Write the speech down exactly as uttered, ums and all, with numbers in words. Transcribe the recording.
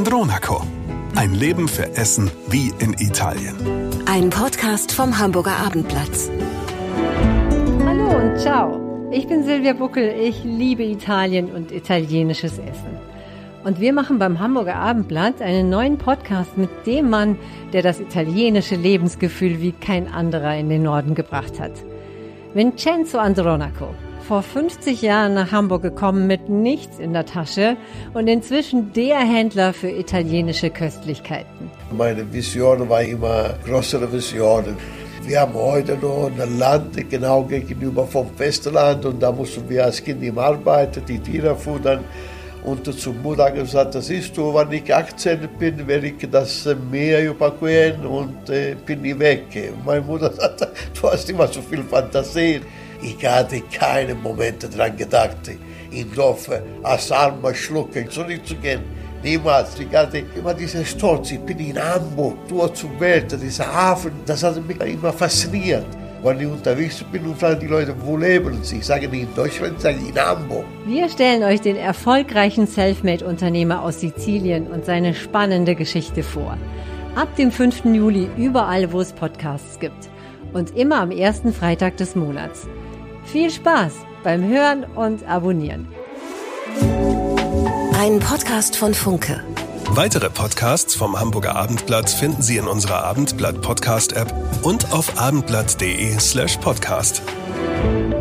Andronaco. Ein Leben für Essen wie in Italien. Ein Podcast vom Hamburger Abendblatt. Hallo und ciao. Ich bin Silvia Buckel. Ich liebe Italien und italienisches Essen. Und wir machen beim Hamburger Abendblatt einen neuen Podcast mit dem Mann, der das italienische Lebensgefühl wie kein anderer in den Norden gebracht hat. Vincenzo Andronaco. Vor fünfzig Jahren nach Hamburg gekommen mit nichts in der Tasche und inzwischen der Händler für italienische Köstlichkeiten. Meine Vision war immer größere Visionen. Wir haben heute noch ein Land genau gegenüber vom Festland und da mussten wir als Kind immer arbeiten, die Tiere futtern. Und zur Mutter gesagt, das ist du, wenn ich achtzehn bin, werde ich das Meer überqueren und äh, bin ich weg. Und meine Mutter sagte, du hast immer so viel Fantasie. Ich hatte keine Momente daran gedacht, in Dorf als Armer schlucken, zurückzugehen. Niemals. Ich hatte immer diesen Stolz. Ich bin in Hamburg, Tor zur Welt, dieser Hafen, das hat mich immer fasziniert. Wenn ich unterwegs bin und fragen die Leute, wo leben sie? Ich sage nicht in Deutschland, ich sage in Hamburg. Wir stellen euch den erfolgreichen Selfmade-Unternehmer aus Sizilien und seine spannende Geschichte vor. Ab dem fünften Juli überall, wo es Podcasts gibt. Und immer am ersten Freitag des Monats. Viel Spaß beim Hören und Abonnieren. Ein Podcast von Funke. Weitere Podcasts vom Hamburger Abendblatt finden Sie in unserer Abendblatt Podcast App und auf abendblatt punkt de slash podcast.